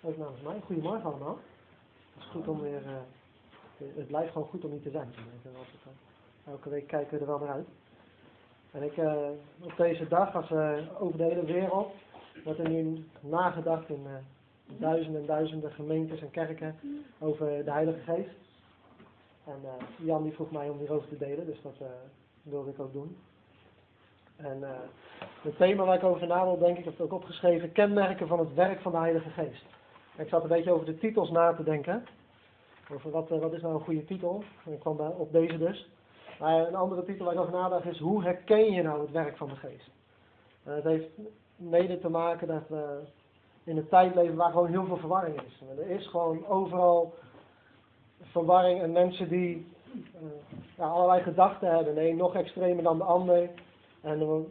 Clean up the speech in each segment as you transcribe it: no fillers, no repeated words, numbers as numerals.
Ook namens mij. Goedemorgen allemaal. Het is goed om weer, het blijft gewoon goed om hier te zijn. Elke week kijken we er wel naar uit. En op deze dag, als over de hele wereld, wordt er nu nagedacht in duizenden en duizenden gemeentes en kerken over de Heilige Geest. En Jan die vroeg mij om hierover te delen, dus dat wilde ik ook doen. En het thema waar ik over na wil denken, ik heb het ook opgeschreven, kenmerken van het werk van de Heilige Geest. En ik zat een beetje over de titels na te denken. Over wat is nou een goede titel? En ik kwam op deze dus. Maar een andere titel waar ik over nadacht is, hoe herken je nou het werk van de Geest? Het heeft mede te maken dat we in een tijd leven waar gewoon heel veel verwarring is. Er is gewoon overal verwarring en mensen die allerlei gedachten hebben. De een nog extremer dan de ander. En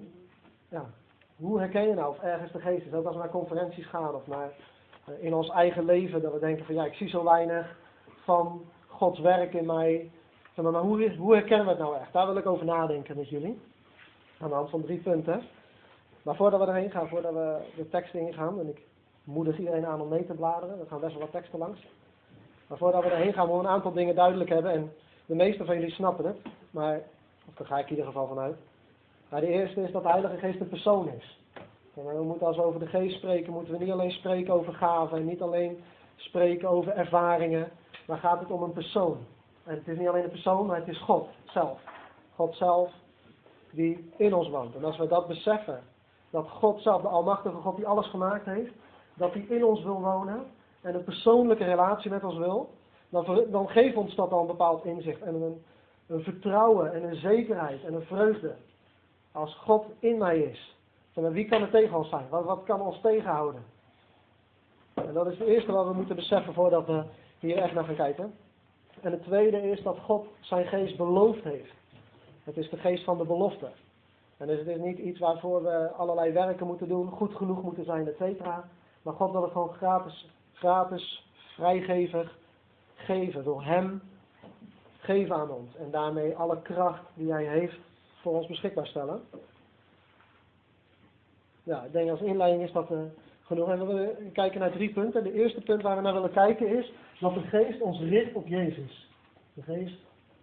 hoe herken je nou of ergens de Geest is? Ook als we naar conferenties gaan of naar in ons eigen leven, dat we denken van ik zie zo weinig van Gods werk in mij. Maar hoe herkennen we het nou echt? Daar wil ik over nadenken met jullie. Aan de hand van 3 punten. Maar voordat we erheen gaan, voordat we de teksten ingaan, en ik moedig iedereen aan om mee te bladeren, er gaan best wel wat teksten langs. Maar voordat we erheen gaan, moeten we een aantal dingen duidelijk hebben. En de meeste van jullie snappen het, of daar ga ik in ieder geval vanuit. Maar de eerste is dat de Heilige Geest een persoon is. En we moeten, als we over de Geest spreken, moeten we niet alleen spreken over gaven en niet alleen spreken over ervaringen, maar gaat het om een persoon. En het is niet alleen een persoon, maar het is God zelf. God zelf die in ons woont. En als we dat beseffen, dat God zelf, de almachtige God die alles gemaakt heeft, dat hij in ons wil wonen en een persoonlijke relatie met ons wil, dan geeft ons dat al een bepaald inzicht en een vertrouwen en een zekerheid en een vreugde. Als God in mij is, wie kan er tegen ons zijn? Wat kan ons tegenhouden? En dat is het eerste wat we moeten beseffen voordat we hier echt naar gaan kijken. En het tweede is dat God zijn geest beloofd heeft. Het is de geest van de belofte. En dus het is niet iets waarvoor we allerlei werken moeten doen, goed genoeg moeten zijn, etc. Maar God wil het gewoon gratis, vrijgevig geven. Door hem geven aan ons. En daarmee alle kracht die hij heeft voor ons beschikbaar stellen. Ja, ik denk als inleiding is dat genoeg. En we willen kijken naar 3 punten. De eerste punt waar we naar willen kijken is dat de Geest ons richt op Jezus. De Geest.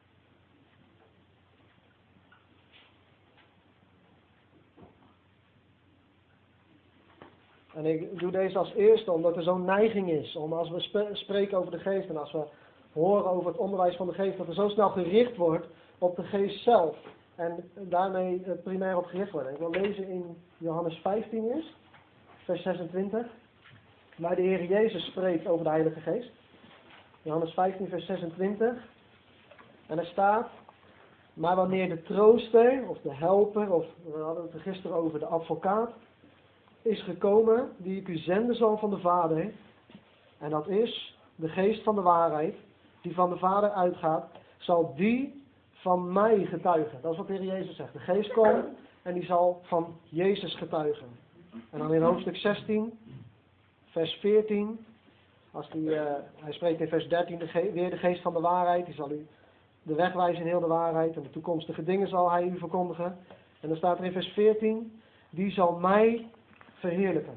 En ik doe deze als eerste omdat er zo'n neiging is om als we spreken over de Geest en als we horen over het onderwijs van de Geest, dat er zo snel gericht wordt op de Geest zelf. En daarmee primair op gericht worden. Ik wil lezen in Johannes 15 is, vers 26. Waar de Heer Jezus spreekt over de Heilige Geest. Johannes 15 vers 26. En er staat, maar wanneer de trooster of de helper, of we hadden het er gisteren over de advocaat, is gekomen, die ik u zenden zal van de Vader. En dat is de Geest van de waarheid, die van de Vader uitgaat, zal die van mij getuigen. Dat is wat de Heer Jezus zegt. De Geest komt en die zal van Jezus getuigen. En dan in hoofdstuk 16, vers 14, hij spreekt in vers 13 weer de Geest van de waarheid. Die zal u de weg wijzen in heel de waarheid. En de toekomstige dingen zal hij u verkondigen. En dan staat er in vers 14, die zal mij verheerlijken.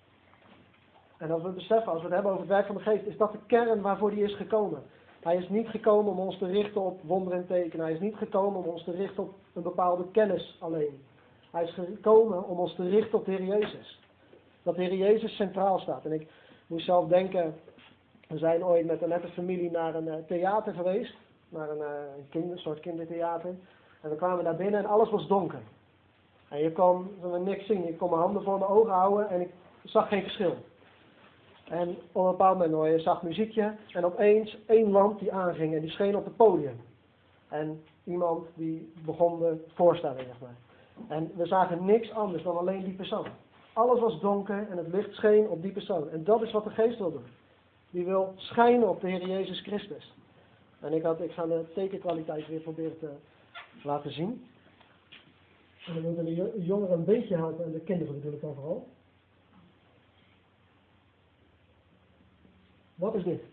En als we beseffen, als we het hebben over het werk van de Geest, is dat de kern waarvoor hij is gekomen. Hij is niet gekomen om ons te richten op wonderen en tekenen. Hij is niet gekomen om ons te richten op een bepaalde kennis alleen. Hij is gekomen om ons te richten op de Heer Jezus. Dat de Heer Jezus centraal staat. En ik moest zelf denken, we zijn ooit met een nette familie naar een theater geweest. Naar een soort kindertheater. En we kwamen daar binnen en alles was donker. En je kon niks zien. Ik kon mijn handen voor mijn ogen houden en ik zag geen verschil. En op een bepaald moment hoor je zacht muziekje en opeens 1 lamp die aanging en die scheen op het podium. En iemand die begon de voorstelling, zeg maar. En we zagen niks anders dan alleen die persoon. Alles was donker en het licht scheen op die persoon. En dat is wat de Geest wil doen. Die wil schijnen op de Heer Jezus Christus. En ik ga de tekenkwaliteit weer proberen te laten zien. En we moeten de jongeren een beetje helpen en de kinderen natuurlijk dan vooral. Wat is dit?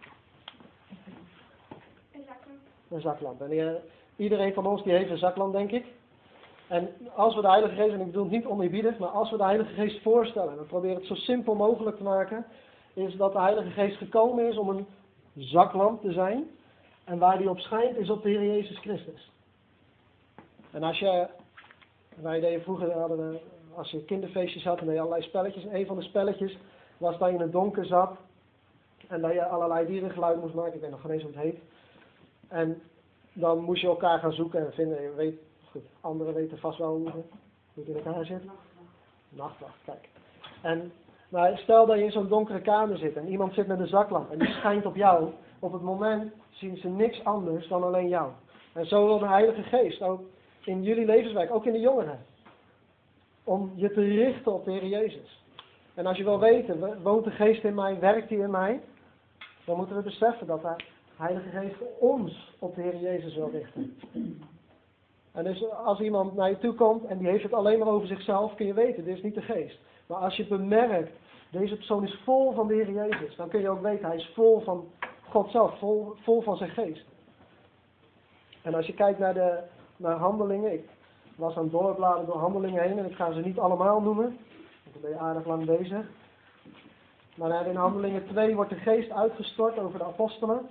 Een zaklamp. Een zaklamp. En iedereen van ons die heeft een zaklamp, denk ik. En als we de Heilige Geest, en ik bedoel het niet oneerbiedig, maar als we de Heilige Geest voorstellen, en we proberen het zo simpel mogelijk te maken, is dat de Heilige Geest gekomen is om een zaklamp te zijn. En waar die op schijnt is op de Heer Jezus Christus. En wij deden vroeger, als je kinderfeestjes had, dan deed je allerlei spelletjes. En een van de spelletjes was dat je in het donker zat. En dat je allerlei dierengeluiden moest maken. Ik weet nog geen eens hoe het heet. En dan moest je elkaar gaan zoeken en vinden. Je weet, goed, anderen weten vast wel hoe het in elkaar zit. Nachtwacht, kijk. Maar stel dat je in zo'n donkere kamer zit en iemand zit met een zaklamp en die schijnt op jou. Op het moment zien ze niks anders dan alleen jou. En zo wil de Heilige Geest ook in jullie levenswerk, ook in de jongeren. Om je te richten op de Heer Jezus. En als je wil weten, woont de Geest in mij, werkt hij in mij? Dan moeten we beseffen dat de Heilige Geest ons op de Heer Jezus wil richten. En dus als iemand naar je toe komt en die heeft het alleen maar over zichzelf, kun je weten, dit is niet de Geest. Maar als je bemerkt, deze persoon is vol van de Heer Jezus, dan kun je ook weten, hij is vol van God zelf, vol van zijn Geest. En als je kijkt naar Handelingen, ik was aan het doorbladeren door Handelingen heen en ik ga ze niet allemaal noemen, want dan ben je aardig lang bezig. Maar in Handelingen 2 wordt de Geest uitgestort over de apostelen.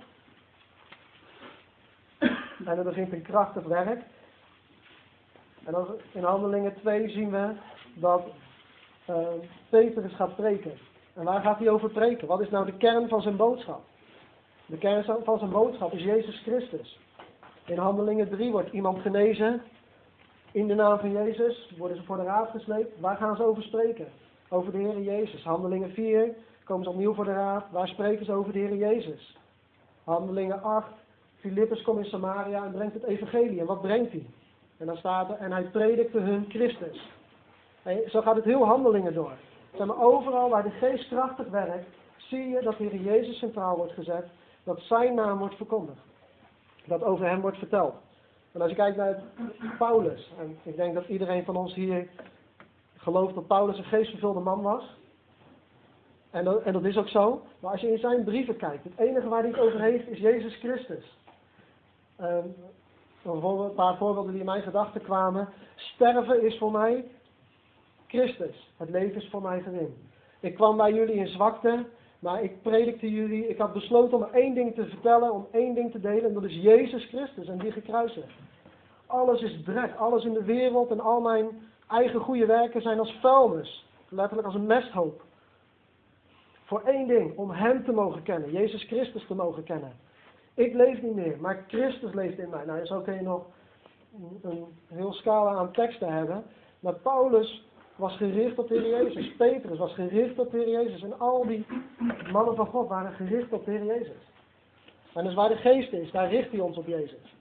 En er begint een krachtig werk. En dan in Handelingen 2 zien we dat Petrus gaat preken. En waar gaat hij over preken? Wat is nou de kern van zijn boodschap? De kern van zijn boodschap is Jezus Christus. In Handelingen 3 wordt iemand genezen. In de naam van Jezus worden ze voor de raad gesleept. Waar gaan ze over spreken? Over de Heer Jezus. Handelingen 4 komen ze opnieuw voor de raad. Waar spreken ze over de Heer Jezus? Handelingen 8. Filippus komt in Samaria en brengt het evangelie. En wat brengt hij? En dan staat er, en hij predikte hun Christus. En zo gaat het heel Handelingen door. Zeg maar, overal waar de Geest krachtig werkt, zie je dat de Heer Jezus centraal wordt gezet. Dat zijn naam wordt verkondigd. Dat over hem wordt verteld. En als je kijkt naar Paulus, en ik denk dat iedereen van ons hier gelooft dat Paulus een geestvervulde man was. En dat is ook zo. Maar als je in zijn brieven kijkt, het enige waar hij het over heeft is Jezus Christus. Bijvoorbeeld een paar voorbeelden die in mijn gedachten kwamen. Sterven is voor mij Christus. Het leven is voor mij gewin. Ik kwam bij jullie in zwakte, maar ik predikte jullie. Ik had besloten om één ding te vertellen, om één ding te delen. En dat is Jezus Christus en die gekruisigd. Alles is drek, alles in de wereld en al mijn eigen goede werken zijn als vuilnis. Letterlijk als een mesthoop. Voor één ding, om hem te mogen kennen. Jezus Christus te mogen kennen. Ik leef niet meer, maar Christus leeft in mij. Nou, zo kun je nog een heel scala aan teksten hebben. Maar Paulus was gericht op de Heer Jezus. Petrus was gericht op de Heer Jezus. En al die mannen van God waren gericht op de Heer Jezus. En dus waar de Geest is, daar richt hij ons op Jezus.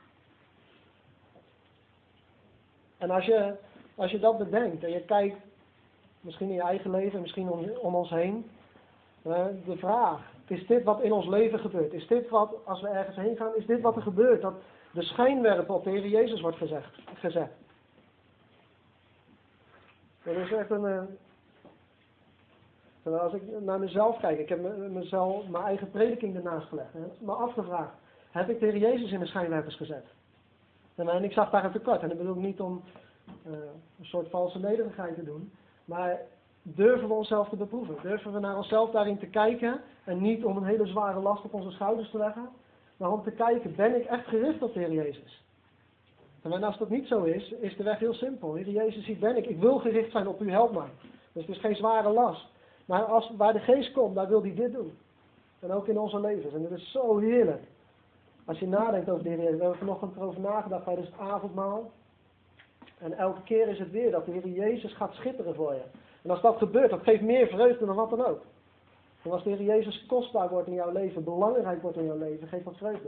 En als je dat bedenkt en je kijkt, misschien in je eigen leven, misschien om ons heen. De vraag, is dit wat in ons leven gebeurt? Is dit wat, als we ergens heen gaan, is dit wat er gebeurt? Dat de schijnwerper op de Heer Jezus wordt gezet. Dat is echt als ik naar mezelf kijk, ik heb mezelf mijn eigen prediking ernaast gelegd. En me afgevraagd, heb ik de Heer Jezus in de schijnwerpers gezet? En ik zag daar een tekort. En dat bedoel ik niet om een soort valse nederigheid te doen. Maar durven we onszelf te beproeven? Durven we naar onszelf daarin te kijken? En niet om een hele zware last op onze schouders te leggen. Maar om te kijken, ben ik echt gericht op de Heer Jezus? En als dat niet zo is, is de weg heel simpel. Heer Jezus, hier ben ik. Ik wil gericht zijn op u, help mij. Dus het is geen zware last. Maar waar de Geest komt, daar wil hij dit doen. En ook in onze levens. En dat is zo heerlijk. Als je nadenkt over de Heer Jezus. We hebben vanochtend erover nagedacht tijdens het avondmaal. En elke keer is het weer dat de Heer Jezus gaat schitteren voor je. En als dat gebeurt, dat geeft meer vreugde dan wat dan ook. En als de Heer Jezus kostbaar wordt in jouw leven, belangrijk wordt in jouw leven, geeft dat vreugde.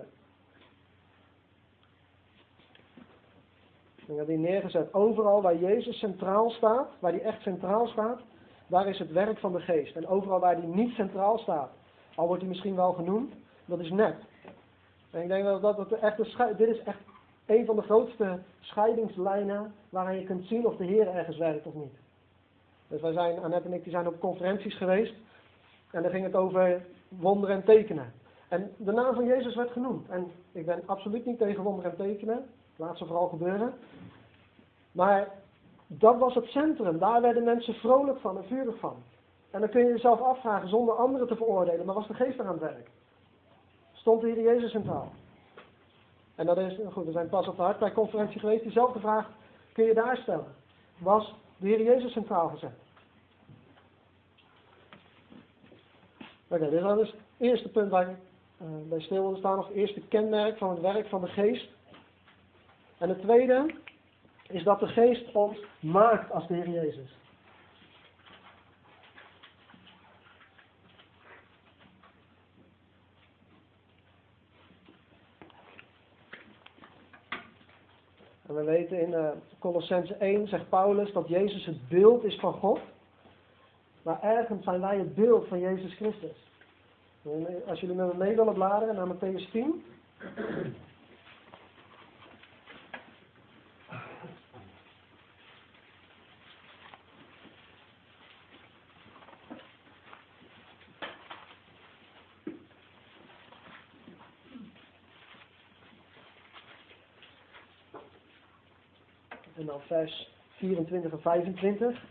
Ik heb die neergezet. Overal waar Jezus centraal staat, waar hij echt centraal staat, daar is het werk van de Geest. En overal waar hij niet centraal staat, al wordt hij misschien wel genoemd, dat is net. En ik denk dat dit is echt een van de grootste scheidingslijnen waarin je kunt zien of de Heer ergens werkt of niet. Dus Annette en ik zijn op conferenties geweest en daar ging het over wonderen en tekenen. En de naam van Jezus werd genoemd. En ik ben absoluut niet tegen wonderen en tekenen. Laat ze vooral gebeuren. Maar dat was het centrum. Daar werden mensen vrolijk van en vurig van. En dan kun je jezelf afvragen, zonder anderen te veroordelen, maar was de geest er aan het werk? Stond de Heer Jezus centraal? En dat is, goed, we zijn pas op de hartpijnconferentie geweest, diezelfde vraag kun je daar stellen. Was de Heer Jezus centraal gezet? Oké, dit is dan dus het eerste punt waar ik bij stil wil staan, of het eerste kenmerk van het werk van de geest. En het tweede is dat de geest ons maakt als de Heer Jezus. En we weten in Colossenzen 1 zegt Paulus dat Jezus het beeld is van God. Maar ergens zijn wij het beeld van Jezus Christus. Als jullie met me mee willen bladeren naar Mattheüs 10. En dan vers 24 en 25.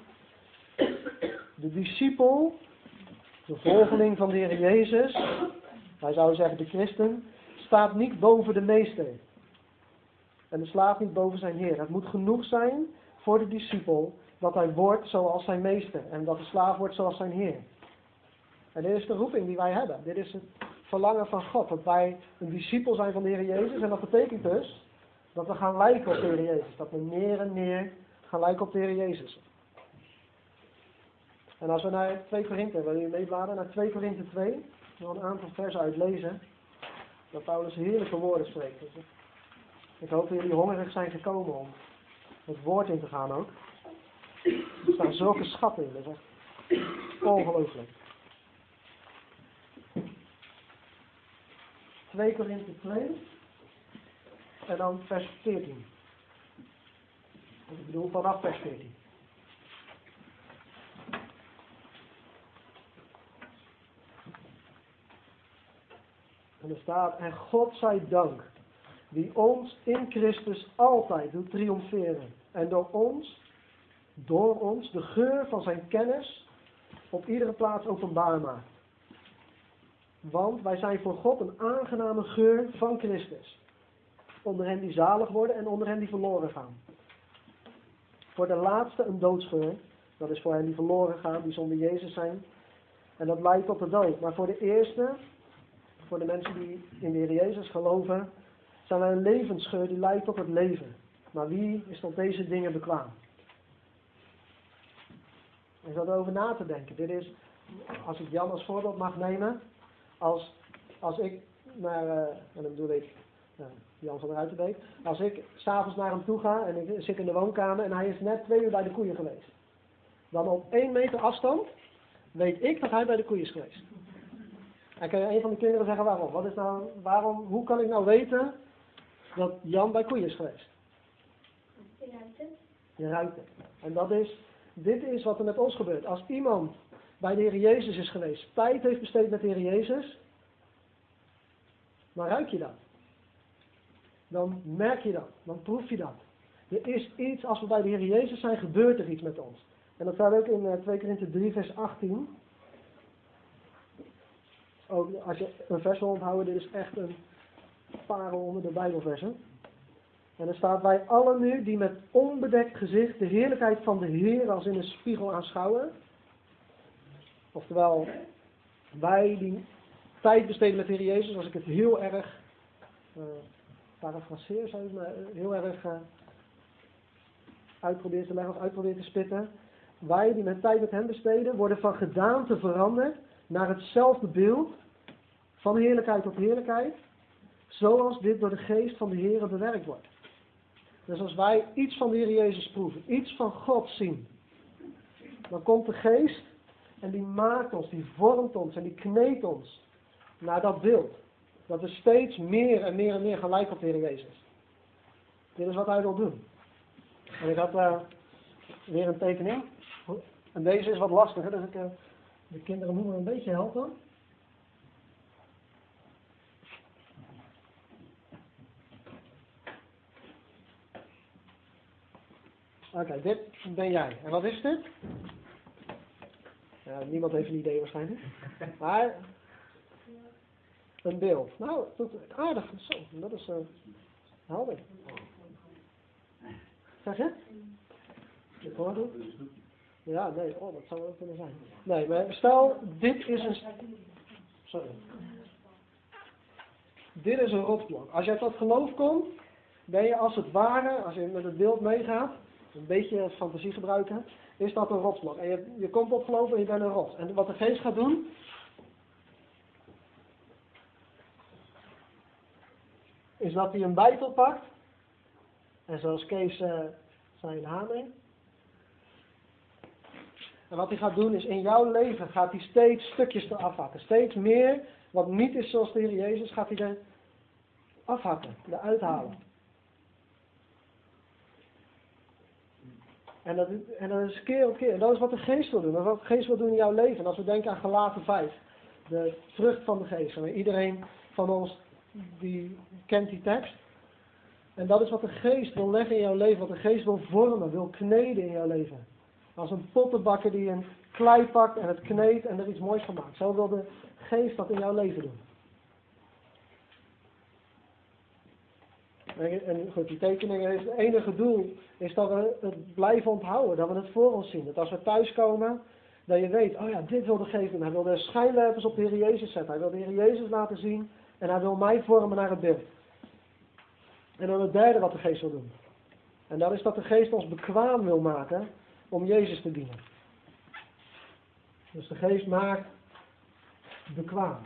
De discipel, de volgeling van de Heer Jezus, hij zou zeggen de christen, staat niet boven de meester. En de slaaf niet boven zijn Heer. Het moet genoeg zijn voor de discipel dat hij wordt zoals zijn meester. En dat de slaaf wordt zoals zijn Heer. En dit is de roeping die wij hebben. Dit is het verlangen van God. Dat wij een discipel zijn van de Heer Jezus. En dat betekent dus dat we gaan lijken op de Heer Jezus. Dat we meer en meer gaan lijken op de Heer Jezus. En als we naar 2 Korinthe, willen jullie meebladeren, naar 2 Korinthe 2, ik wil een aantal versen uitlezen, dat Paulus heerlijke woorden spreekt. Dus ik hoop dat jullie hongerig zijn gekomen om het woord in te gaan ook. Er staan zulke schatten in, dat is echt ongelooflijk. 2 Korinthe 2 en dan vers 14. Ik bedoel vanaf vers 14. En er staat, en God zij dank, die ons in Christus altijd doet triomferen. En door ons de geur van zijn kennis op iedere plaats openbaar maakt. Want wij zijn voor God een aangename geur van Christus. Onder hen die zalig worden en onder hen die verloren gaan. Voor de laatste een doodsgeur. Dat is voor hen die verloren gaan, die zonder Jezus zijn. En dat leidt tot de dood. Maar voor de eerste, voor de mensen die in de Heer Jezus geloven, zijn wij een levensgeur die leidt tot het leven. Maar wie is tot deze dingen bekwaam? Er is over na te denken. Dit is, als ik Jan als voorbeeld mag nemen, als ik naar, en dan bedoel ik Jan van der Ruitenbeek, als ik s'avonds naar hem toe ga en ik zit in de woonkamer en hij is net 2 uur bij de koeien geweest. Dan op 1 meter afstand weet ik dat hij bij de koeien is geweest. En kan je een van de kinderen zeggen waarom? Hoe kan ik nou weten dat Jan bij koeien is geweest? Je ruikt het. En dit is wat er met ons gebeurt. Als iemand bij de Heer Jezus is geweest, tijd heeft besteed met de Heer Jezus, dan ruik je dat. Dan merk je dat. Dan proef je dat. Er is iets, als we bij de Heer Jezus zijn, gebeurt er iets met ons. En dat staat ook in 2 Korinthe 3 vers 18. Ook als je een vers wil onthouden, dit is echt een parel onder de Bijbelversen. En er staat, wij allen nu die met onbedekt gezicht de heerlijkheid van de Heer als in een spiegel aanschouwen. Oftewel, wij die tijd besteden met de Heer Jezus, als ik het heel erg parafraseer, zou ik maar heel erg uitprobeer te leggen of uitprobeer te spitten. Wij die met tijd met hem besteden, worden van gedaante veranderd naar hetzelfde beeld, van heerlijkheid tot heerlijkheid, zoals dit door de geest van de Heer bewerkt wordt. Dus als wij iets van de Heer Jezus proeven, iets van God zien, dan komt de geest en die maakt ons, die vormt ons en die kneedt ons naar dat beeld. Dat we steeds meer en meer en meer gaan lijken op de Heer Jezus. Dit is wat hij wil doen. En ik had weer een tekening. En deze is wat lastiger, dus ik de kinderen moeten me een beetje helpen. Oké, dit ben jij. En wat is dit? Ja, niemand heeft een idee waarschijnlijk. Maar een beeld. Nou, dat is aardig. Zo, dat is helder. Zeg je? Ik hoor het. Ja, nee, dat zou wel kunnen zijn. Nee, maar stel, dit is een... Sorry. Dit is een rotsblok. Als jij tot geloof komt, ben je als het ware, als je met het beeld meegaat, een beetje fantasie gebruiken, is dat een rotsblok. En je komt tot geloof en je bent een rots. En wat de geest gaat doen, is dat hij een bijtel pakt, en zoals Kees zijn hamer. En wat hij gaat doen is in jouw leven gaat hij steeds stukjes eraf hakken. Steeds meer wat niet is zoals de Heer Jezus gaat hij er afhakken, eruit halen. En dat is keer op keer. En dat is wat de geest wil doen. Dat is wat de geest wil doen in jouw leven. En als we denken aan Galaten 5, de vrucht van de geest. En iedereen van ons die kent die tekst. En dat is wat de geest wil leggen in jouw leven. Wat de geest wil vormen, wil kneden in jouw leven. Als een pottenbakker die een klei pakt en het kneedt en er iets moois van maakt. Zo wil de geest dat in jouw leven doen. En goed, die tekeningen, het enige doel is dat we het blijven onthouden. Dat we het voor ons zien. Dat als we thuiskomen, dat je weet, oh ja, dit wil de geest doen. Hij wil de schijnwerpers op de Heer Jezus zetten. Hij wil de Heer Jezus laten zien. En hij wil mij vormen naar het beeld. En dan het derde wat de geest wil doen. En dat is dat de geest ons bekwaam wil maken om Jezus te dienen. Dus de geest maakt bekwaam.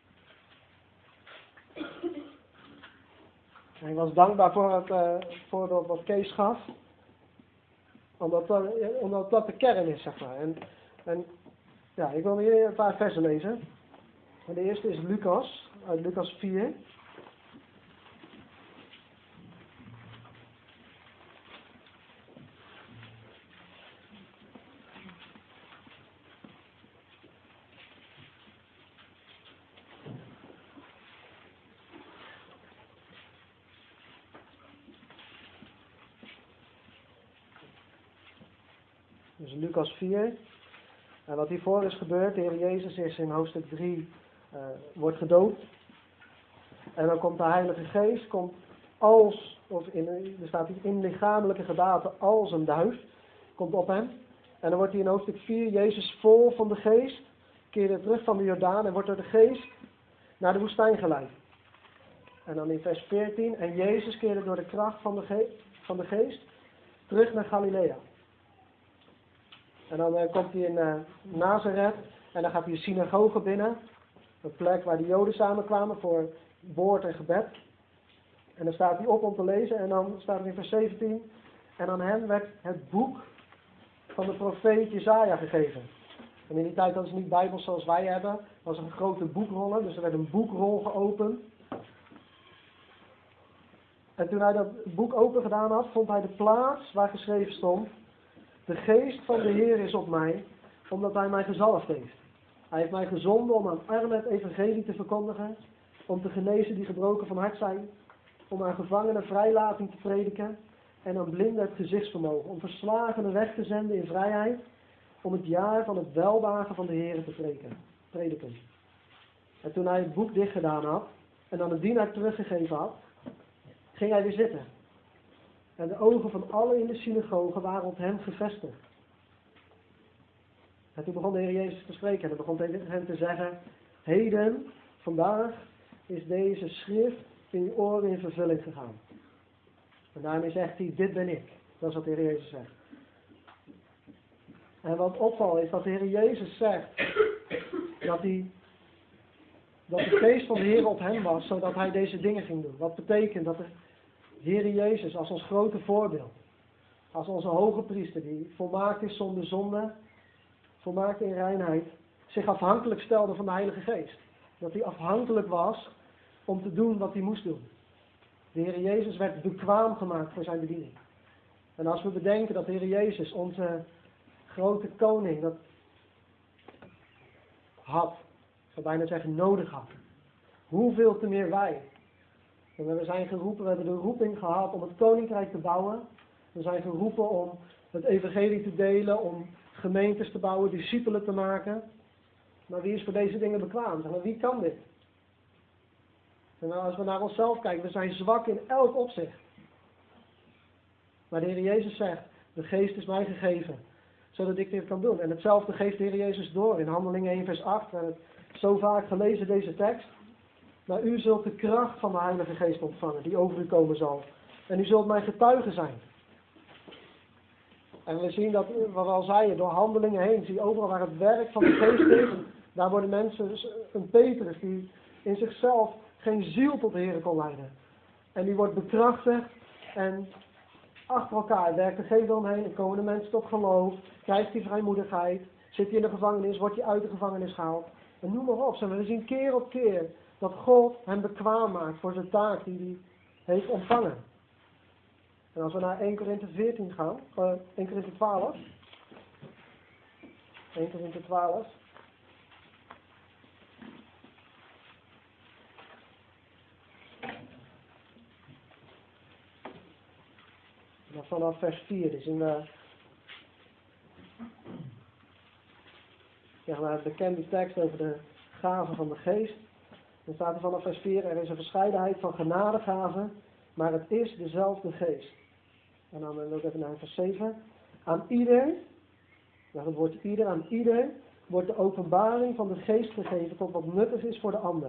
En ik was dankbaar voor wat Kees gaf. Omdat dat de kern is, zeg maar. En ja, ik wil hier een paar versen lezen. En de eerste is Lucas, uit Lucas 4. Dus Lucas 4. En wat hiervoor is gebeurd, de Heer Jezus is in hoofdstuk 3, wordt gedoopt. En dan komt de Heilige Geest, er staat hier in lichamelijke gedaante als een duif, komt op hem. En dan wordt hij in hoofdstuk 4, Jezus vol van de Geest, keerde terug van de Jordaan en wordt door de Geest naar de woestijn geleid. En dan in vers 14, en Jezus keerde door de kracht van de Geest terug naar Galilea. En dan komt hij in Nazareth en dan gaat hij de synagoge binnen. Een plek waar de Joden samenkwamen voor woord en gebed. En dan staat hij op om te lezen en dan staat er in vers 17. En aan hem werd het boek van de profeet Jesaja gegeven. En in die tijd, dat is niet bijbels zoals wij hebben, was een grote boekrollen. Dus er werd een boekrol geopend. En toen hij dat boek open gedaan had, vond hij de plaats waar geschreven stond: de geest van de Heer is op mij, omdat hij mij gezalfd heeft. Hij heeft mij gezonden om aan armen het evangelie te verkondigen, om te genezen die gebroken van hart zijn, om aan gevangenen vrijlating te prediken en aan blinden het gezichtsvermogen, om verslagenen weg te zenden in vrijheid, om het jaar van het welbehagen van de Heer te prediken. En toen hij het boek dicht gedaan had en aan de dienaar teruggegeven had, ging hij weer zitten. En de ogen van allen in de synagoge waren op hem gevestigd. En toen begon de Heer Jezus te spreken en hij begon tegen hem te zeggen: heden, vandaag, is deze schrift in je oren in vervulling gegaan. En daarmee zegt hij: dit ben ik. Dat is wat de Heer Jezus zegt. En wat opvalt is dat de Heer Jezus zegt dat de geest van de Heer op hem was, zodat hij deze dingen ging doen. Wat betekent dat de Heer Jezus als ons grote voorbeeld, als onze hoge priester die volmaakt is zonder zonde, volmaakt in reinheid, zich afhankelijk stelde van de Heilige Geest. Dat hij afhankelijk was om te doen wat hij moest doen. De Heer Jezus werd bekwaam gemaakt voor zijn bediening. En als we bedenken dat de Heer Jezus, onze grote koning, dat had, ik zou bijna zeggen nodig had, hoeveel te meer wij. En we zijn geroepen, we hebben de roeping gehad om het koninkrijk te bouwen. We zijn geroepen om het evangelie te delen, om gemeentes te bouwen, discipelen te maken. Maar wie is voor deze dingen bekwaam? Zeg maar, wie kan dit? En als we naar onszelf kijken, we zijn zwak in elk opzicht. Maar de Heer Jezus zegt, de geest is mij gegeven, zodat ik dit kan doen. En hetzelfde geeft de Heer Jezus door in Handelingen 1 vers 8. We hebben het zo vaak gelezen, deze tekst. Maar u zult de kracht van de Heilige Geest ontvangen, die over u komen zal. En u zult mijn getuige zijn. En we zien dat, wat we al zeiden, door Handelingen heen, zie je overal waar het werk van de Geest is, daar worden mensen, een Petrus, die in zichzelf geen ziel tot de Heer kon leiden. En die wordt bekrachtigd en achter elkaar werkt de Geest omheen en komen de mensen tot geloof, krijgt die vrijmoedigheid, zit hij in de gevangenis, wordt hij uit de gevangenis gehaald. En noem maar op. We zien keer op keer dat God hem bekwaam maakt voor zijn taak die hij heeft ontvangen. En als we naar 1 Korinthe 14 gaan, 1 Korinthe 12. 1 Korinthe 12. Vanaf vers 4, dus in de bekende tekst over de gaven van de geest. Dan staat er vanaf vers 4, er is een verscheidenheid van genadegaven, maar het is dezelfde geest. En dan wil ik even naar vers 7. Aan ieder, het woord ieder, aan ieder wordt de openbaring van de geest gegeven tot wat nuttig is voor de ander.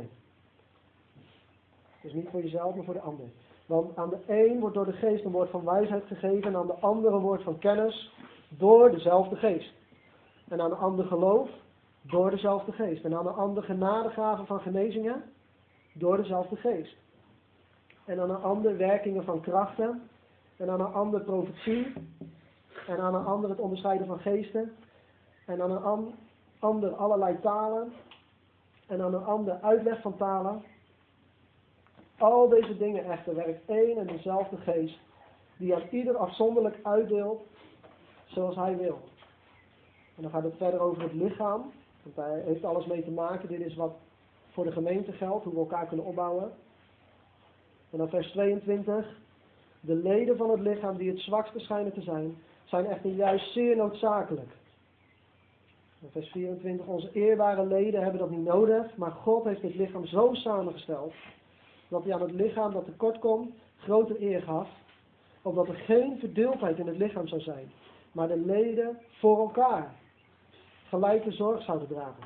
Dus niet voor jezelf, maar voor de ander. Want aan de een wordt door de geest een woord van wijsheid gegeven en aan de andere een woord van kennis door dezelfde geest. En aan de ander geloof door dezelfde geest. En aan de ander genadegaven van genezingen door dezelfde geest. En aan een ander werkingen van krachten. En aan een ander profetie. En aan een ander het onderscheiden van geesten. En aan een ander allerlei talen. En aan een ander uitleg van talen. Al deze dingen echter werkt één en dezelfde geest, die aan ieder afzonderlijk uitdeelt, zoals hij wil. En dan gaat het verder over het lichaam, want daar heeft alles mee te maken. Dit is wat voor de gemeente geldt, hoe we elkaar kunnen opbouwen. En dan vers 22. De leden van het lichaam die het zwakste schijnen te zijn echter juist zeer noodzakelijk. En vers 24. Onze eerbare leden hebben dat niet nodig, maar God heeft het lichaam zo samengesteld, dat hij aan het lichaam dat tekort komt grote eer gaf, opdat er geen verdeeldheid in het lichaam zou zijn, maar de leden voor elkaar gelijke zorg zouden dragen.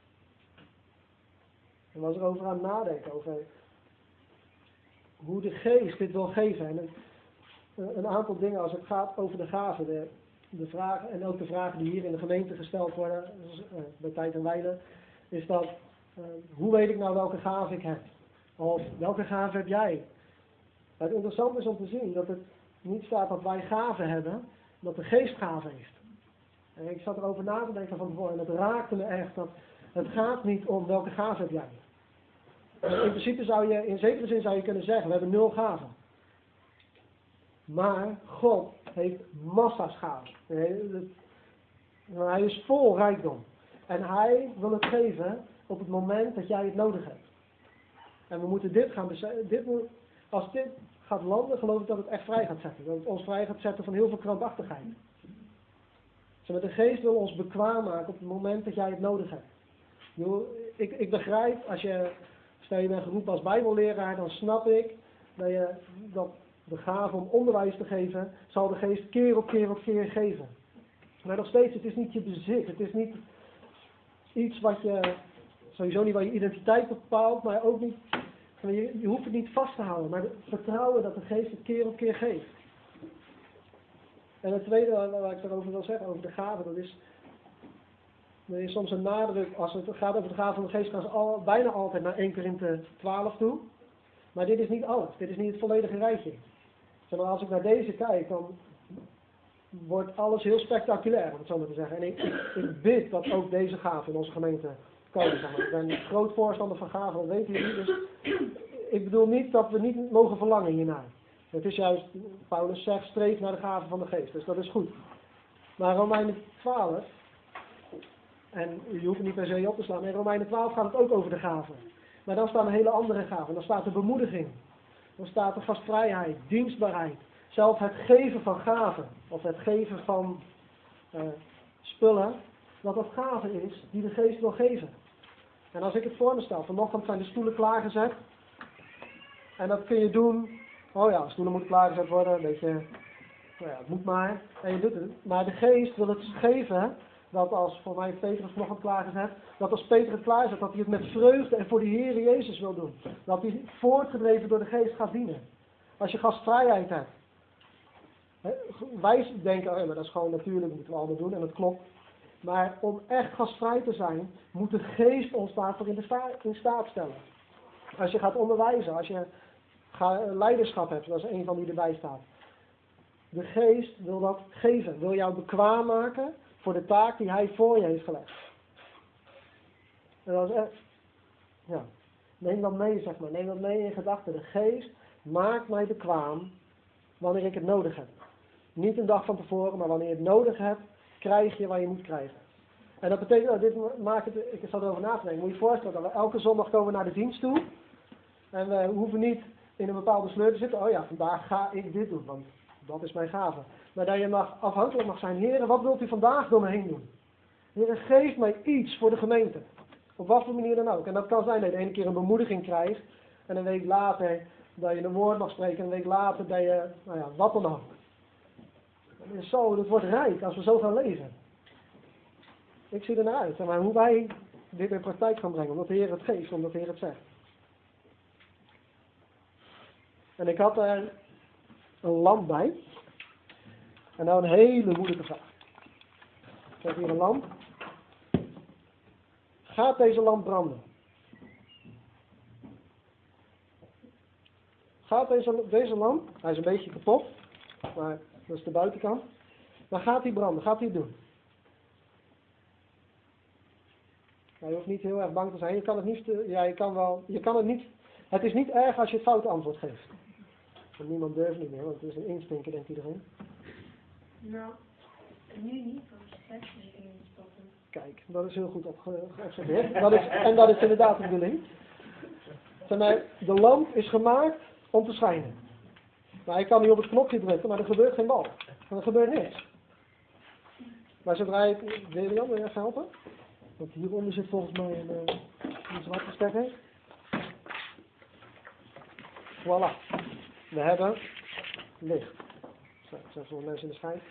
En was er over aan het nadenken, over hoe de geest dit wil geven. En een aantal dingen als het gaat over de gaven, de vragen en ook de vragen die hier in de gemeente gesteld worden, bij tijd en wijle, is dat, hoe weet ik nou welke gave ik heb? Of welke gave heb jij? Het interessante is om te zien dat het niet staat dat wij gaven hebben, dat de geest gaven heeft. En ik zat erover na te denken van tevoren en het raakte me echt dat het gaat niet om welke gave heb jij. In principe in zekere zin zou je kunnen zeggen, we hebben 0 gaven. Maar God heeft massa's gaven. Hij is vol rijkdom. En hij wil het geven op het moment dat jij het nodig hebt. En we moeten dit gaan beseffen. Als dit gaat landen, geloof ik dat het echt vrij gaat zetten. Dat het ons vrij gaat zetten van heel veel krampachtigheid. Zodat de geest wil ons bekwaam maken op het moment dat jij het nodig hebt. Ik begrijp, stel je bent geroepen als bijbelleraar, dan snap ik dat de gave om onderwijs te geven, zal de geest keer op keer geven. Maar nog steeds, het is niet je bezit. Het is niet iets wat sowieso niet waar je identiteit bepaalt, maar ook niet, je hoeft het niet vast te houden, maar vertrouwen dat de geest het keer op keer geeft. En het tweede waar ik erover wil zeggen, over de gaven, dat is, er is soms een nadruk, als het gaat over de gaven van de geest, gaan ze bijna altijd naar 1 Korinthe 12 toe. Maar dit is niet alles, dit is niet het volledige rijtje. Maar als ik naar deze kijk, dan wordt alles heel spectaculair, om het zo maar te zeggen. En ik bid dat ook deze gaven in onze gemeente komen. Ik ben groot voorstander van gaven, dat weten jullie. Dus ik bedoel niet dat we niet mogen verlangen hiernaar. Het is juist, Paulus zegt, streef naar de gaven van de geest. Dus dat is goed. Maar Romeinen 12, en je hoeft het niet per se op te slaan, in Romeinen 12 gaat het ook over de gaven. Maar dan staan er hele andere gaven. Dan staat de bemoediging. Dan staat de gastvrijheid, dienstbaarheid. Zelfs het geven van gaven. Of het geven van spullen, dat gave is die de geest wil geven. En als ik het voor me stel, vanochtend zijn de stoelen klaargezet. En dat kun je doen, oh ja, stoelen moeten klaargezet worden, een beetje, nou ja, het moet maar. En je doet het. Maar de geest wil het geven, dat als, voor mij Petrus vanochtend klaargezet, dat als Peter het klaarzet, dat hij het met vreugde en voor de Heer Jezus wil doen. Dat hij voortgedreven door de geest gaat dienen. Als je gastvrijheid hebt. Wij denken, oh ja, maar dat is gewoon natuurlijk, moeten we allemaal doen en dat klopt. Maar om echt gastvrij te zijn, moet de geest ons daarvoor in staat stellen. Als je gaat onderwijzen, als je leiderschap hebt, dat is een van die erbij staat. De geest wil dat geven, wil jou bekwaam maken voor de taak die hij voor je heeft gelegd. En dat is echt, ja, neem dat mee, zeg maar, neem dat mee in gedachten. De geest maakt mij bekwaam wanneer ik het nodig heb. Niet een dag van tevoren, maar wanneer je het nodig hebt, krijg je wat je moet krijgen. En dat betekent, dit maakt het, ik zat erover na te denken, moet je je voorstellen dat we elke zondag komen naar de dienst toe. En we hoeven niet in een bepaalde sleur te zitten, oh ja, vandaag ga ik dit doen, want dat is mijn gave. Maar dat je afhankelijk mag zijn, Heer, wat wilt u vandaag door me heen doen? Heer, geef mij iets voor de gemeente. Op wat voor manier dan ook. En dat kan zijn dat je de ene keer een bemoediging krijgt, en een week later dat je een woord mag spreken, en een week later dat je, nou ja, wat dan ook. Dat wordt rijk als we zo gaan leven. Ik zie er naar uit. Maar hoe wij dit in praktijk gaan brengen. Omdat de Heer het geeft. Omdat de Heer het zegt. En ik had er een lamp bij. En nou een hele moeilijke vraag. Ik heb hier een lamp. Gaat deze lamp branden? Gaat deze lamp. Hij is een beetje kapot. Maar dat is de buitenkant. Maar gaat hij branden? Gaat hij het doen? Ja, je hoeft niet heel erg bang te zijn. Je kan het niet. Ja, je kan het niet. Het is niet erg als je het foute antwoord geeft. Want niemand durft niet meer, want het is een instinker, denkt iedereen. Nou, nu niet, want je zegt je in stoppen. Kijk, dat is heel goed geobserveerd. En dat is inderdaad de bedoeling. De lamp is gemaakt om te schijnen. Maar ik kan niet op het knopje drukken, maar er gebeurt geen bal. Er gebeurt niks. Maar zodra je het... Wil je even helpen? Want hieronder zit volgens mij een zwarte stekker. Voilà. We hebben licht. Zo, er zijn sommige mensen in de schijf.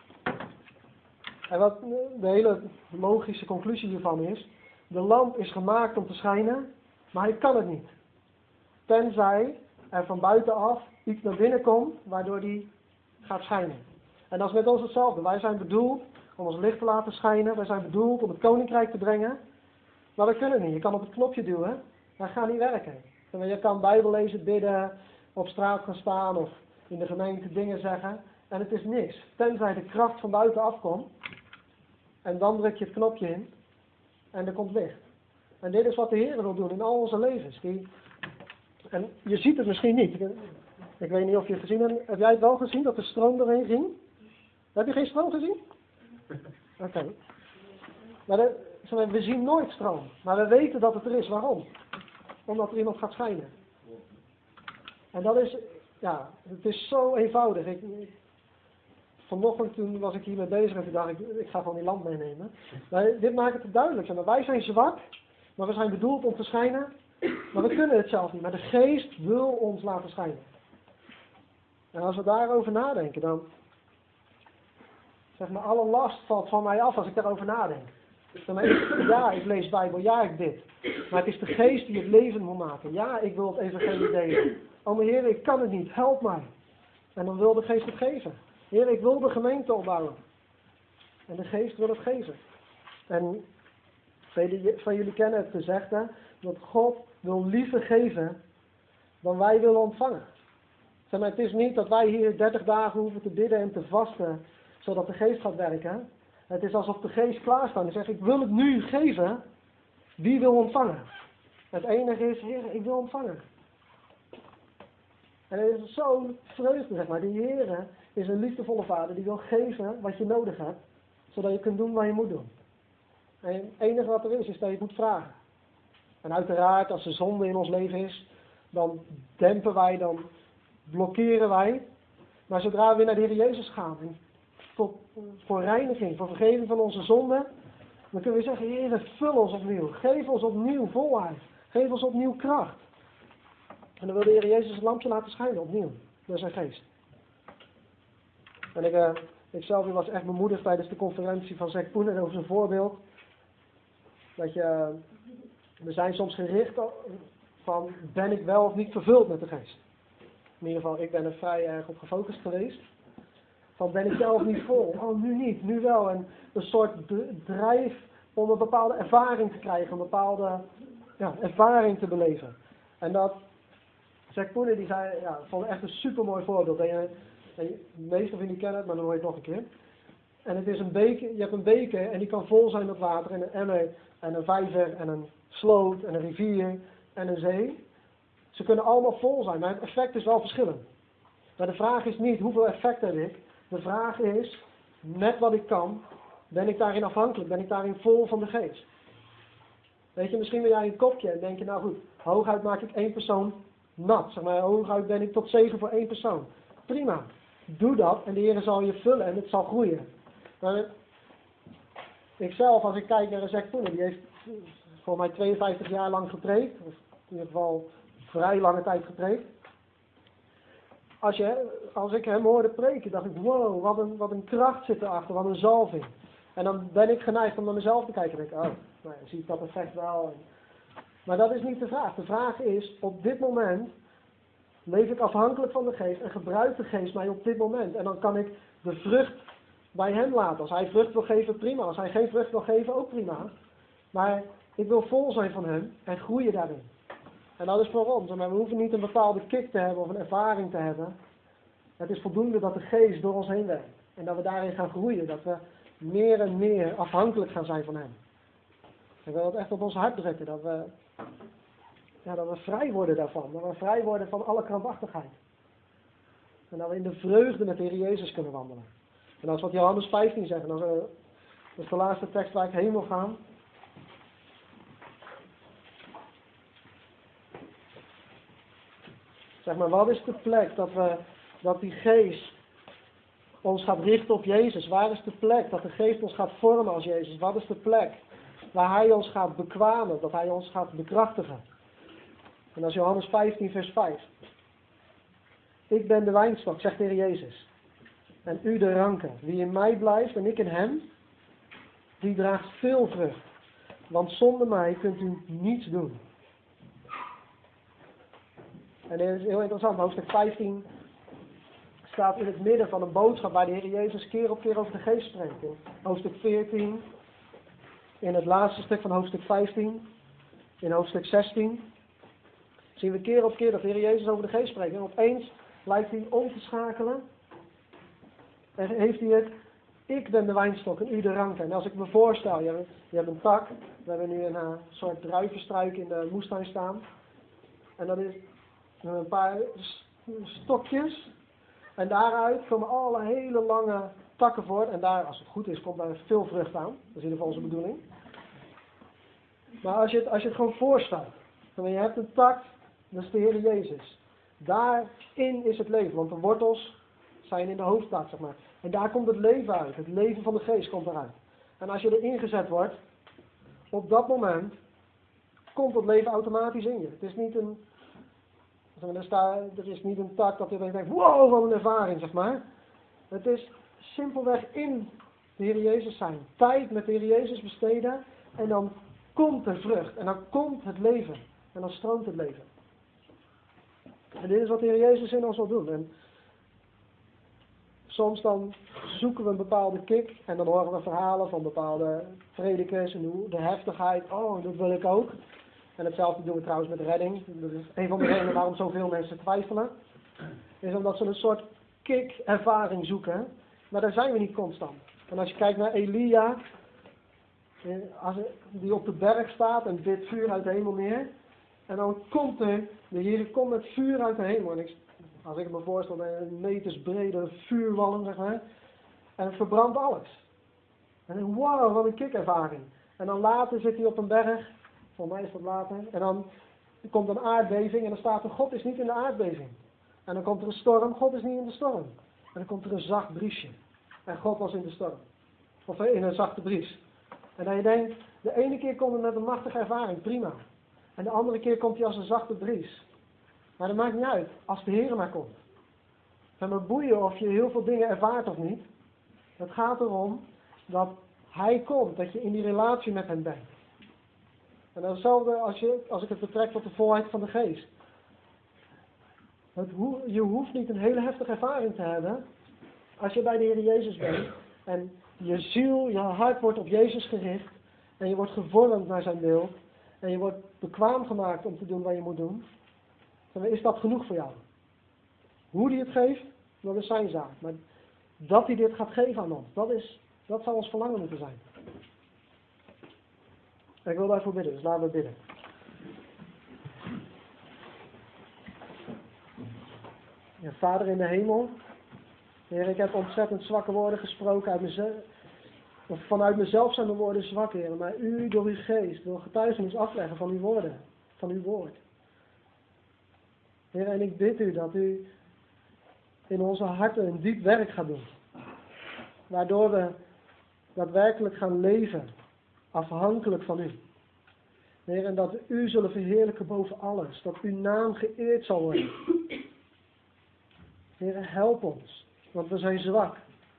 En wat de hele logische conclusie hiervan is... De lamp is gemaakt om te schijnen, maar hij kan het niet. Tenzij er van buitenaf iets naar binnen komt, waardoor die gaat schijnen. En dat is met ons hetzelfde. Wij zijn bedoeld om ons licht te laten schijnen. Wij zijn bedoeld om het koninkrijk te brengen. Maar we kunnen niet. Je kan op het knopje duwen. Dat gaat niet werken. Je kan Bijbel lezen, bidden, op straat gaan staan of in de gemeente dingen zeggen. En het is niks. Tenzij de kracht van buitenaf komt. En dan druk je het knopje in. En er komt licht. En dit is wat de Heer wil doen in al onze levens. En je ziet het misschien niet. Ik weet niet of je het gezien hebt. Heb jij het wel gezien dat de stroom doorheen ging? Heb je geen stroom gezien? Oké. Maar we zien nooit stroom. Maar we weten dat het er is. Waarom? Omdat er iemand gaat schijnen. En dat is, ja, het is zo eenvoudig. Vanochtend toen was ik hiermee bezig en toen dacht ik ga gewoon die lamp meenemen. Maar dit maakt het duidelijk. Maar wij zijn zwak, maar we zijn bedoeld om te schijnen. Maar we kunnen het zelf niet. Maar de geest wil ons laten schijnen. En als we daarover nadenken, dan zeg maar, alle last valt van mij af als ik daarover nadenk. Ja, ik lees Bijbel, ja, ik bid. Maar het is de geest die het leven moet maken. Ja, ik wil het evangelie delen. O mijn Heer, ik kan het niet, help mij. En dan wil de geest het geven. Heer, ik wil de gemeente opbouwen. En de geest wil het geven. En velen van jullie kennen het gezegde, dat God wil liever geven dan wij willen ontvangen. Zeg maar, het is niet dat wij hier 30 dagen hoeven te bidden en te vasten, zodat de geest gaat werken. Het is alsof de geest klaarstaat en zegt, ik wil het nu geven. Wie wil ontvangen? Het enige is, Heer, ik wil ontvangen. En het is zo'n vreugde, zeg maar. Die Heer is een liefdevolle vader die wil geven wat je nodig hebt, zodat je kunt doen wat je moet doen. En het enige wat er is dat je het moet vragen. En uiteraard, als er zonde in ons leven is, dan dempen wij, dan blokkeren wij. Maar zodra we weer naar de Heer Jezus gaan, voor reiniging, voor vergeving van onze zonden. Dan kunnen we zeggen, Heer, vul ons opnieuw. Geef ons opnieuw volheid. Geef ons opnieuw kracht. En dan wil de Heer Jezus het lampje laten schijnen opnieuw. Door zijn geest. En ik zelf was echt bemoedigd tijdens de conferentie van Zack Poener over zijn voorbeeld. Dat we zijn soms gericht van, ben ik wel of niet vervuld met de geest? In ieder geval, ik ben er vrij erg op gefocust geweest. Van, ben ik wel of niet vol? Oh, nu niet, nu wel. En een soort drijf om een bepaalde ervaring te krijgen, een bepaalde ervaring te beleven. En dat, Zack Poener die zei, vond echt een supermooi voorbeeld. De meeste van jullie kennen het, maar dan hoor je het nog een keer. En het is een beker, je hebt een beker en die kan vol zijn met water en een emmer en een vijver en een sloot en een rivier en een zee. Ze kunnen allemaal vol zijn, maar het effect is wel verschillend. Maar de vraag is niet hoeveel effect heb ik. De vraag is, met wat ik kan, ben ik daarin afhankelijk, ben ik daarin vol van de geest. Weet je, misschien ben jij een kopje en denk je, nou goed, hooguit maak ik 1 persoon nat. Zeg maar, hooguit ben ik tot zegen voor 1 persoon. Prima, doe dat en de Heer zal je vullen en het zal groeien. Maar ikzelf, als ik kijk naar een Zack Poener, die heeft voor mij 52 jaar lang gepreekt. Of in ieder geval vrij lange tijd gepreekt. Als ik hem hoorde preken, dacht ik, wow, wat een kracht zit erachter, wat een zalving. En dan ben ik geneigd om naar mezelf te kijken en denk ik, zie ik dat effect wel. Maar dat is niet de vraag. De vraag is, op dit moment leef ik afhankelijk van de geest en gebruikt de geest mij op dit moment. En dan kan ik de vrucht bij hem laten. Als hij vrucht wil geven, prima. Als hij geen vrucht wil geven, ook prima. Maar ik wil vol zijn van hem en groeien daarin. En dat is voor ons. Maar we hoeven niet een bepaalde kick te hebben of een ervaring te hebben. Het is voldoende dat de geest door ons heen werkt. En dat we daarin gaan groeien. Dat we meer en meer afhankelijk gaan zijn van hem. Ik wil dat echt op ons hart drukken. Dat we vrij worden daarvan. Dat we vrij worden van alle krampachtigheid. En dat we in de vreugde met de Heer Jezus kunnen wandelen. En dat is wat Johannes 15 zegt. Dat is de laatste tekst waar ik heen wil gaan. Zeg maar, wat is de plek dat die geest ons gaat richten op Jezus? Waar is de plek dat de geest ons gaat vormen als Jezus? Wat is de plek waar hij ons gaat bekwamen, dat hij ons gaat bekrachtigen? En dat is Johannes 15 vers 5. Ik ben de wijnstok, zegt de Heer Jezus. En u de ranken. Wie in mij blijft en ik in hem, die draagt veel vrucht. Want zonder mij kunt u niets doen. En dit is heel interessant. Hoofdstuk 15 staat in het midden van een boodschap waar de Heer Jezus keer op keer over de geest spreekt. In hoofdstuk 14, in het laatste stuk van hoofdstuk 15, in hoofdstuk 16, zien we keer op keer dat de Heer Jezus over de geest spreekt. En opeens lijkt hij om te schakelen. En heeft hij het, ik ben de wijnstok en u de ranken. En als ik me voorstel, je hebt een tak, we hebben nu een soort druivenstruik in de moestuin staan. En dat is een paar stokjes. En daaruit komen alle hele lange takken voort. En daar, als het goed is, komt daar veel vrucht aan. Dat is in ieder geval onze bedoeling. Maar als je het gewoon voorstelt. Dan je hebt een tak, dat is de Heer Jezus. Daarin is het leven. Want de wortels zijn in de hoofdtak, zeg maar. En daar komt het leven uit. Het leven van de geest komt eruit. En als je erin gezet wordt, op dat moment komt dat leven automatisch in je. Het is niet er is niet een tak dat je denkt, wow, wat een ervaring, zeg maar. Het is simpelweg in de Heer Jezus zijn. Tijd met de Heer Jezus besteden. En dan komt er vrucht. En dan komt het leven. En dan stroomt het leven. En dit is wat de Heer Jezus in ons wil doen. En soms dan zoeken we een bepaalde kick. En dan horen we verhalen van bepaalde predikers. En de heftigheid. Oh, dat wil ik ook. En hetzelfde doen we trouwens met redding. Dat is een van de redenen waarom zoveel mensen twijfelen. Is omdat ze een soort kick-ervaring zoeken. Maar daar zijn we niet constant. En als je kijkt naar Elia. Die op de berg staat en bidt vuur uit de hemel neer. En dan komt de Heer komt met vuur uit de hemel. En als ik me voorstel, een meters brede vuurwalm, zeg maar. En het verbrandt alles. En dan wow, wat een kick-ervaring. En dan later zit hij op een berg. Voor mij is dat later. En dan komt een aardbeving en dan staat er, God is niet in de aardbeving. En dan komt er een storm, God is niet in de storm. En dan komt er een zacht briesje. en God was in de storm. Of in een zachte bries. En dan je denkt, de ene keer komt het met een machtige ervaring, prima. En de andere keer komt hij als een zachte bries. Maar dat maakt niet uit, als de Heer maar komt. Het me boeien of je heel veel dingen ervaart of niet. Het gaat erom dat Hij komt, dat je in die relatie met Hem bent. En hetzelfde als ik het betrek tot de volheid van de geest. Je hoeft niet een hele heftige ervaring te hebben als je bij de Heer Jezus bent en je ziel, je hart wordt op Jezus gericht en je wordt gevormd naar zijn wil en je wordt bekwaam gemaakt om te doen wat je moet doen. Dan is dat genoeg voor jou. Hoe hij het geeft, dat is zijn zaak. Maar dat hij dit gaat geven aan ons, dat zou ons verlangen moeten zijn. Ik wil daarvoor bidden, dus laten we bidden. Ja, Vader in de hemel, Heer, ik heb ontzettend zwakke woorden gesproken uit mezelf. Of vanuit mezelf zijn de woorden zwak, Heer. Maar u door uw geest wil getuigenis afleggen van uw woorden, van uw woord. Heer, en ik bid u dat u in onze harten een diep werk gaat doen. Waardoor we daadwerkelijk gaan leven, afhankelijk van u. Heer, en dat we u zullen verheerlijken boven alles. Dat uw naam geëerd zal worden. Heer, help ons, want we zijn zwak.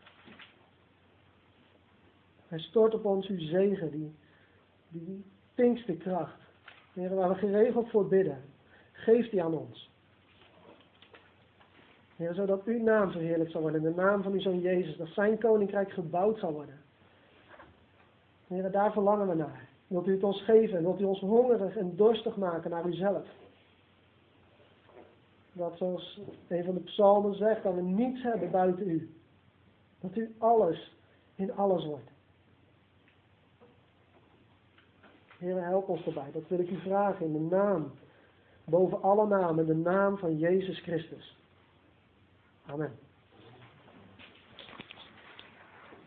Hij stort op ons uw zegen, die Pinksterkracht. Heer, waar we geregeld voor bidden. Geef die aan ons. Heer, zodat uw naam verheerlijkt zal worden, in de naam van uw Zoon Jezus, dat zijn koninkrijk gebouwd zal worden. Heer, daar verlangen we naar. Wilt u het ons geven? Wilt u ons hongerig en dorstig maken naar uzelf? Dat zoals een van de psalmen zegt, dat we niets hebben buiten u. Dat u alles in alles wordt. Heer, help ons erbij. Dat wil ik u vragen in de naam, boven alle namen, de naam van Jezus Christus. Amen.